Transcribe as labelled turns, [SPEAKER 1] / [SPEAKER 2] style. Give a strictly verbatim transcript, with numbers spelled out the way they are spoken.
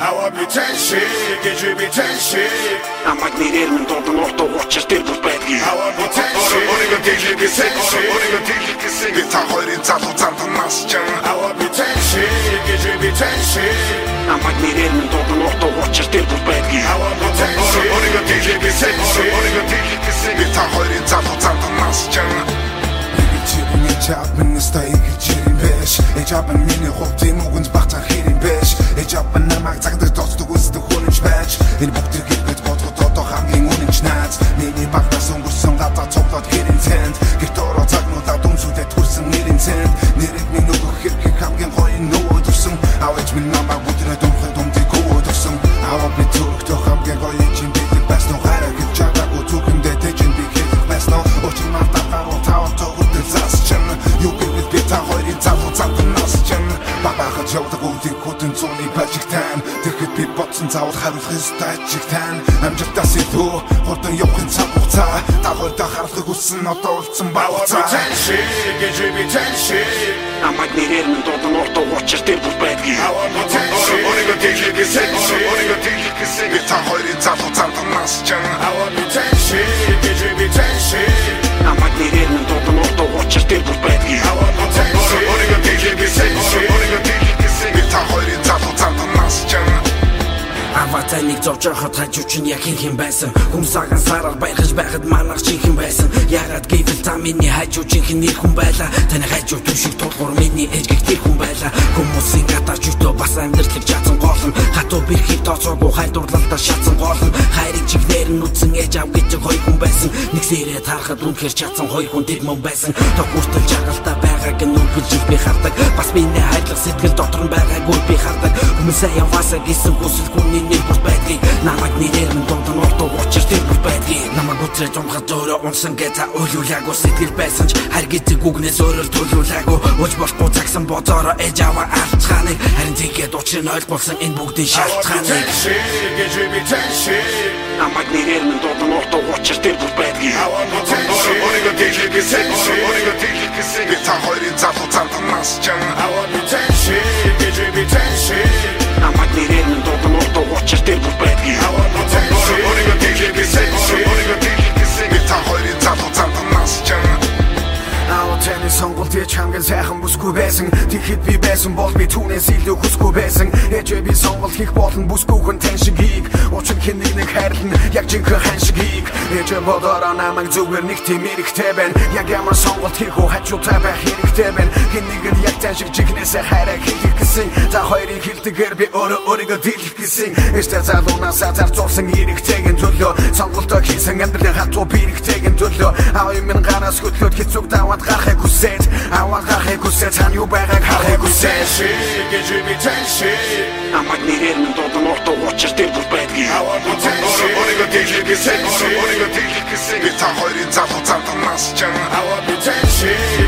[SPEAKER 1] Аваа би тэншиг гэж би тэншиг
[SPEAKER 2] Намайг нэрээр минь дуудан орто уучир тэр бүр байдгийг
[SPEAKER 1] Аваа би тэншиг
[SPEAKER 3] Өөрийгөө дийлэх гэсэн Өөрийгөө дийлэх гэсэн Би та хоёрын залуу замдан насчаа
[SPEAKER 1] Аваа би тэншиг гэж би тэншиг
[SPEAKER 2] Намайг нэрээр минь дуудан орто уучир тэр бүр байдгийг
[SPEAKER 1] Аваа би тэншиг
[SPEAKER 3] Өөрийгөө дийлэх гэсэн Өөрийгөө дийлэх гэсэн Би та хоёрын залуу замдан насчаа
[SPEAKER 4] Ejabın istayı geçirin beş Ejabın mini hoptim ugunç baktan hirin beş Ejabın namak takdır dostuk ustu hununç beş El buktir gilbet kodru toto hamgin ununç nats Mini bakta songursun gata toplat hirin tent Giktoro takno da dumsudet hursun hirin tent Nirik min ugu hirkik hamgin koyin no odursun Avet min nama budre dumkhe dumdi ko odursun Ava bi turk to hamgin koyin için bitik besno Hareket çatak o tukimde tekin bir kedik besno Oçin mantaklar o tavuk toğut dılsas Юу гэвэл би та хоёрын залуу замдан насчаа Бабахад явдаг үүдийг хөдөн цууны бажигтан Тэгэхэд би бодсон заавал хариулах ёстой ажигтан Амжилтаас илүү хурдан явахын цаг хугацаа Та хоёртой харахыг хүссэн одоо үлдсэн
[SPEAKER 1] багцаа Тэншиг гэж би тэншиг
[SPEAKER 2] Намайг нэрээр минь дуудан орто уучир тэр бүр байдгийг
[SPEAKER 1] Аваа би тэншиг
[SPEAKER 3] Өөрийгөө дийлэх гэсэн Өөрийгөө дийлэх гэсэн Би та хоёрын залуу замдан насчаа
[SPEAKER 1] Аваа би тэншиг гэж би тэншиг
[SPEAKER 2] Намайг нэрээр минь дуудан орто уучир тэр бүр байдгийг
[SPEAKER 1] Аваа би тэншиг
[SPEAKER 3] Өөрийгөө дийлэх гэсэн Өөрийгөө дийлэх гэсэн Би та хоёрын залуу замдан насчаа
[SPEAKER 2] Аватайник зовж хат хажууч нь яг хин байсан Хүмүүс аган сараар баярхаж байхад манах чи хин байсан Ягаад гэвэл та миний хажууч хин нэр хүн байла Таны хажуу түшиг тулгуур миний ээжгэх тэр хүн байла Хүмүүсийн гатаач өтөө бас амьдралыг чадсан гоолн Хатуу бэрхийг тооцоогүй хайдурлалтаа шатсан гоолн Хайрыг чиглэр нь үтсэн ээж ав гэж хоёр хүн байсан Нэгсээрээ тарахад үнэхэр чадсан хоёр хүн тэр мөн байсан Тохуртал жагалтай байгааг нь үргэлж би хардаг Бас миний хайрлах сэтгэл дотор нь байгаагүй би хардаг Хүмүүсээ яваасаа гэсэн хүсэл хүний нэр бүр байдгийг Намайг нэрээр минь дуудан орто уучир тэр бүр байдгийг Намайг үтрээд унхад өөрөө унсан гэ та өөлүүлээгүй Сэтгэл байсан ч хайр гэдэг үгнээс өөрөөр төлөвлөөгүй Өж болохгүй цагсан бодороо ээж аваа алдчиханыг Харин тэгээд учрыг ойлгуулсан энэ бүгдийн шалтгааныг
[SPEAKER 1] Тэншиг гэж би тэншиг
[SPEAKER 2] Намайг нэрээр минь дуудан орто уучир тэр бүр байдгийг
[SPEAKER 1] Аваа би тэншиг
[SPEAKER 3] Өөрийгөө дийлэх гэсэн Өөрийгөө дийлэх гэсэн Би та хоёрын залуу замдан насчаа
[SPEAKER 1] Аваа би тэншиг гэж би тэншиг
[SPEAKER 2] Намайг нэрээр минь дуудан орто уучир тэр бүр байдгийг
[SPEAKER 1] Аваа би тэншиг
[SPEAKER 3] Өөрийгөө дийлэх гэсэн Өөрийгөө дийлэх гэсэн Би та хоёрын залуу замдан насчаа
[SPEAKER 4] Аваа таны сонголт яч хамгийн сайхан бүсгүй байсан Тэгэхэд би байсан бол би түүнээс илүү хүсгүй байсан Ээж би сонголт хийх болон бүсгүйхэн тэншигийг Учир хэн нэг нэг хайрлан яг жинхэнэ ханшигийг Ээж бодороо намайг зүгээр нэг тийм эрэхтэй байна Яг ямар сонголт хийх үү хажуутай байх хэрэгтэй байна Хэн нэг нь яг тэншиг жигнэсээ хайраа хийх гэсэн Та хоёрын хэлдгээр би өөрөө өөрийгөө дийлэх гэсэн Эстэ залуунасаа зарцуулсан эрэхтэйгэн төлөө Сонголтоо хийсэн амьдралын хатуу бирэхтэйгэн төлөө Аваа минь гараас хөтлөөд хэцүүг даваад гарахыг хүсээд Аваад гарахыг хүсээд тань юу байгааг харахыг хүсээд
[SPEAKER 1] Тэншиг гэж би тэншиг
[SPEAKER 2] Намайг нэрээр минь дуудан орто уучир тэр бүр байдгийг
[SPEAKER 1] Аваа би тэншиг
[SPEAKER 3] Өөрийгөө дийлэх гэсэн Өөрийгөө дийлэх гэсэн Би та хоёрын залуу замдан насчаа
[SPEAKER 1] Аваа би тэншиг